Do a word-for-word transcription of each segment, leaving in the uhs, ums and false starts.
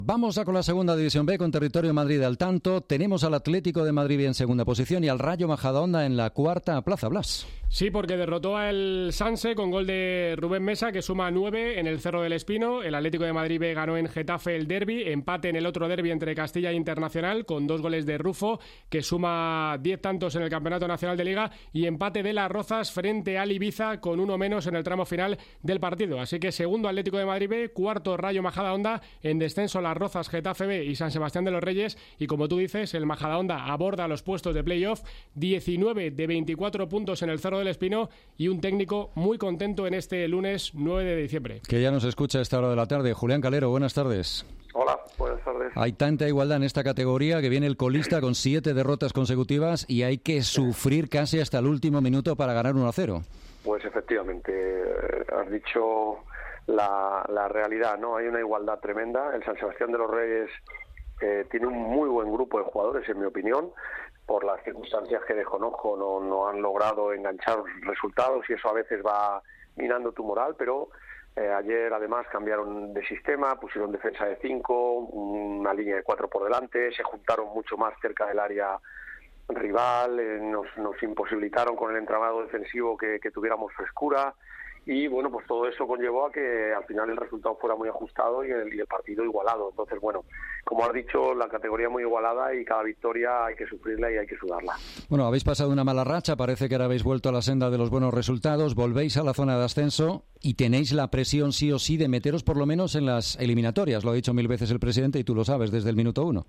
Vamos a con la segunda división B, con Territorio Madrid al tanto. Tenemos al Atlético de Madrid en segunda posición y al Rayo Majadahonda en la cuarta plaza. Blas. Sí, porque derrotó al Sanse con gol de Rubén Mesa, que suma nueve en el Cerro del Espino. El Atlético de Madrid B ganó en Getafe el derbi, empate en el otro derbi entre Castilla e Internacional con dos goles de Rufo, que suma diez tantos en el Campeonato Nacional de Liga, y empate de Las Rozas frente al Ibiza con uno menos en el tramo final del partido. Así que segundo Atlético de Madrid B, cuarto Rayo Majadahonda, en descenso Las Rozas, Getafe B y San Sebastián de los Reyes. Y como tú dices, el Majadahonda aborda los puestos de playoff, diecinueve de veinticuatro puntos en el Cerro del Espino, y un técnico muy contento en este lunes nueve de diciembre. Que ya nos escucha a esta hora de la tarde. Julián Calero, buenas tardes. Hola, buenas tardes. Hay tanta igualdad en esta categoría que viene el colista con siete derrotas consecutivas y hay que sufrir casi hasta el último minuto para ganar uno a cero. Pues efectivamente, has dicho la, la realidad, ¿no? Hay una igualdad tremenda. El San Sebastián de los Reyes eh, tiene un muy buen grupo de jugadores, en mi opinión. Por las circunstancias que desconozco, no, no han logrado enganchar resultados y eso a veces va minando tu moral, pero eh, ayer además cambiaron de sistema, pusieron defensa de cinco, una línea de cuatro por delante, se juntaron mucho más cerca del área rival, eh, nos, nos imposibilitaron con el entramado defensivo que, que tuviéramos frescura. Y bueno, pues todo eso conllevó a que al final el resultado fuera muy ajustado y el, y el partido igualado. Entonces, bueno, como has dicho, la categoría muy igualada y cada victoria hay que sufrirla y hay que sudarla. Bueno, habéis pasado una mala racha, parece que ahora habéis vuelto a la senda de los buenos resultados, volvéis a la zona de ascenso y tenéis la presión sí o sí de meteros por lo menos en las eliminatorias. Lo ha dicho mil veces el presidente y tú lo sabes desde el minuto uno.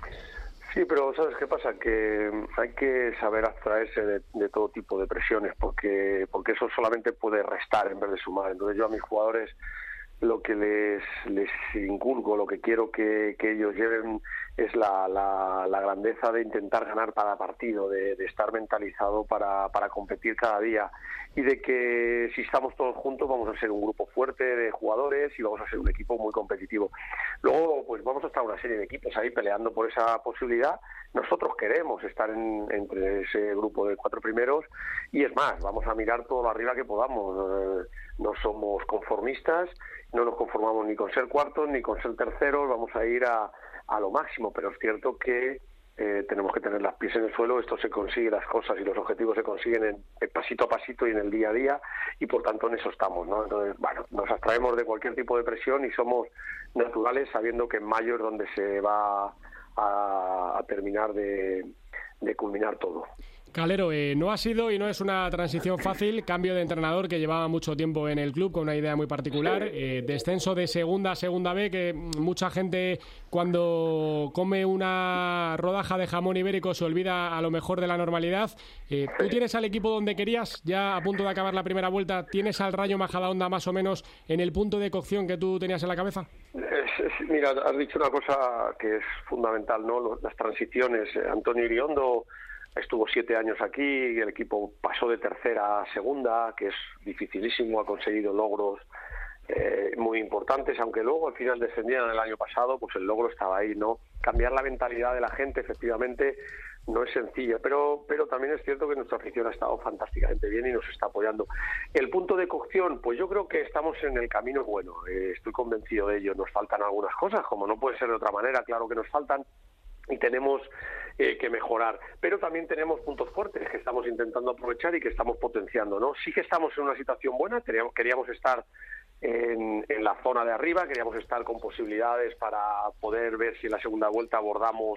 Sí, pero ¿sabes qué pasa? Que hay que saber abstraerse de, de todo tipo de presiones, porque porque eso solamente puede restar en vez de sumar. Entonces yo a mis jugadores lo que les les inculco, lo que quiero que, que ellos lleven es la, la, la grandeza de intentar ganar cada partido, de, de estar mentalizado para, para competir cada día y de que si estamos todos juntos vamos a ser un grupo fuerte de jugadores y vamos a ser un equipo muy competitivo. Luego pues vamos a estar una serie de equipos ahí peleando por esa posibilidad. Nosotros queremos estar en, entre ese grupo de cuatro primeros y es más, vamos a mirar todo lo arriba que podamos. Eh, no somos conformistas, no nos conformamos ni con ser cuartos ni con ser terceros, vamos a ir a, a lo máximo, pero es cierto que eh, tenemos que tener las pies en el suelo. Esto se consigue, las cosas y los objetivos se consiguen en, en pasito a pasito y en el día a día, y por tanto en eso estamos, ¿no? Entonces, bueno, nos abstraemos de cualquier tipo de presión y somos naturales sabiendo que en mayo es donde se va a, a terminar de, de culminar todo. Calero, eh, no ha sido y no es una transición fácil, cambio de entrenador que llevaba mucho tiempo en el club con una idea muy particular, eh, descenso de segunda a segunda B, que mucha gente cuando come una rodaja de jamón ibérico se olvida a lo mejor de la normalidad. Eh, ¿Tú tienes al equipo donde querías, ya a punto de acabar la primera vuelta? ¿Tienes al Rayo Majadahonda más o menos en el punto de cocción que tú tenías en la cabeza? Es, es, mira, has dicho una cosa que es fundamental, ¿no? Las transiciones. Antonio Iriondo estuvo siete años aquí y el equipo pasó de tercera a segunda, que es dificilísimo, ha conseguido logros eh, muy importantes, aunque luego al final descendían el año pasado, pues el logro estaba ahí, ¿no? Cambiar la mentalidad de la gente, efectivamente, no es sencillo, pero pero también es cierto que nuestra afición ha estado fantásticamente bien y nos está apoyando. El punto de cocción, pues yo creo que estamos en el camino bueno, eh, estoy convencido de ello. Nos faltan algunas cosas, como no puede ser de otra manera, claro que nos faltan, y tenemos eh, que mejorar, pero también tenemos puntos fuertes que estamos intentando aprovechar y que estamos potenciando, ¿no? Sí que estamos en una situación buena, queríamos, queríamos estar en, en la zona de arriba, queríamos estar con posibilidades para poder ver si en la segunda vuelta abordamos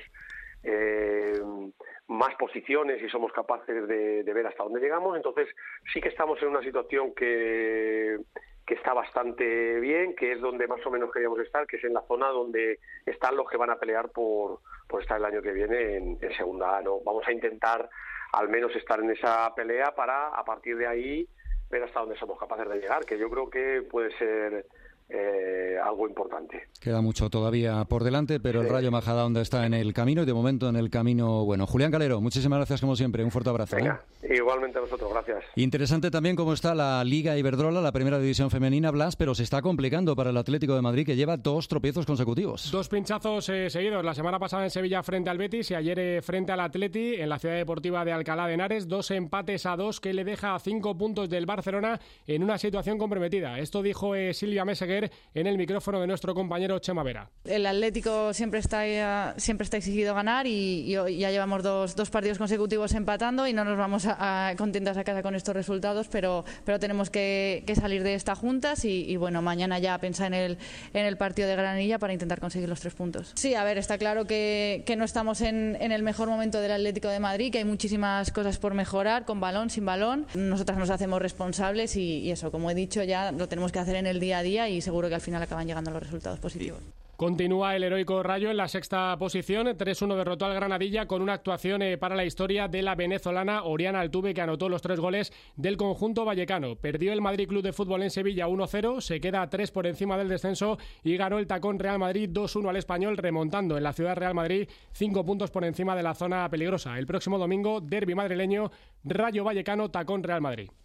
eh, más posiciones y somos capaces de, de ver hasta dónde llegamos. Entonces sí que estamos en una situación que que está bastante bien, que es donde más o menos queríamos estar, que es en la zona donde están los que van a pelear por, por estar el año que viene en, en segunda A, ¿no? Vamos a intentar al menos estar en esa pelea para, a partir de ahí, ver hasta dónde somos capaces de llegar, que yo creo que puede ser eh, algo importante. Queda mucho todavía por delante, pero sí. El Rayo Majadahonda está en el camino y de momento en el camino bueno. Julián Calero, muchísimas gracias como siempre, un fuerte abrazo. Venga, ¿eh? Igualmente a vosotros, gracias. Interesante también cómo está la Liga Iberdrola, la primera división femenina, Blas, pero se está complicando para el Atlético de Madrid, que lleva dos tropiezos consecutivos. Dos pinchazos eh, seguidos, la semana pasada en Sevilla frente al Betis y ayer eh, frente al Atleti en la ciudad deportiva de Alcalá de Henares, dos empates a dos que le deja a cinco puntos del Barcelona en una situación comprometida. Esto dijo eh, Silvia Meseguer, Balaguer en el micrófono de nuestro compañero Chema Vera. El Atlético siempre está, siempre está exigido ganar y, y ya llevamos dos, dos partidos consecutivos empatando y no nos vamos a, a contentas a casa con estos resultados, pero, pero tenemos que, que salir de esta juntas y, y bueno, mañana ya pensar en el, en el partido de Granilla para intentar conseguir los tres puntos. Sí, a ver, está claro que, que no estamos en, en el mejor momento del Atlético de Madrid, que hay muchísimas cosas por mejorar, con balón, sin balón. Nosotras nos hacemos responsables y, y eso, como he dicho, ya lo tenemos que hacer en el día a día y seguro que al final acaban llegando los resultados positivos. Continúa el heroico Rayo en la sexta posición. tres uno derrotó al Granadilla con una actuación eh, para la historia de la venezolana Oriana Altuve, que anotó los tres goles del conjunto vallecano. Perdió el Madrid Club de Fútbol en Sevilla uno cero, se queda a tres por encima del descenso y ganó el tacón Real Madrid dos uno al Español, remontando en la ciudad Real Madrid cinco puntos por encima de la zona peligrosa. El próximo domingo, derbi madrileño, Rayo Vallecano, tacón Real Madrid.